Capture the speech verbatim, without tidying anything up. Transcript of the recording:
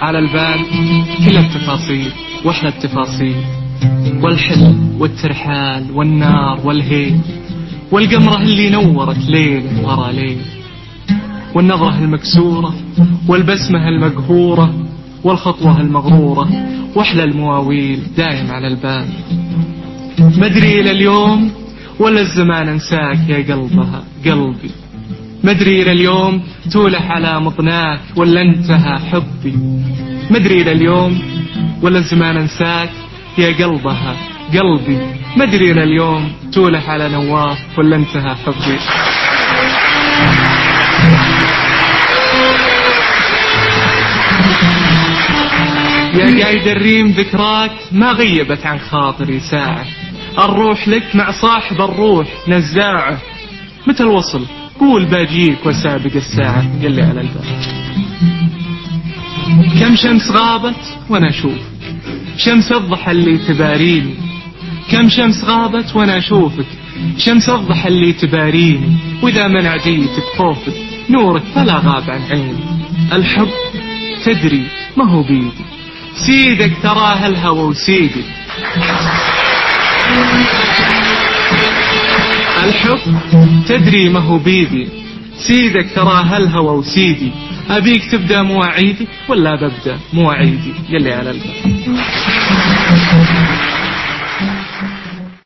على البال كل التفاصيل واحلى التفاصيل، والحلم والترحال والنار والهيل، والقمرة اللي نورت ليل ورا ليل، والنظرة المكسورة والبسمة المقهورة والخطوة المغرورة واحلى المواويل دايم على البال. مدري إلى اليوم ولا الزمان انساك يا قلبها قلبي، مدري إلى اليوم تولح على مضناك ولا انتهى حبي، مدري إلى اليوم ولا الزمان انساك يا قلبها قلبي، مدري إلى اليوم تولح على نواف ولا انتهى حبي. يا قايد الريم ذكراك ما غيبت عن خاطري ساعة، الروح لك مع صاحب الروح نزاعه، متى الوصل قول باجيك وسابق الساعة، قل لي على الباب. كم شمس غابت وانا اشوفك، شمس الضحى اللي تباريني، كم شمس غابت وانا اشوفك، شمس الضحى اللي تباريني، واذا منع جيتك خوفك نورك فلا غاب عن عيني. الحب تدري ما هو بيدي، سيدك تراه الهوى وسيدي، الحب تدري ما هو بيدي، سيدك تراه الهوى وسيدي، أبيك تبدأ مواعيدي ولا ببدأ مواعيدي، يلي على الباب.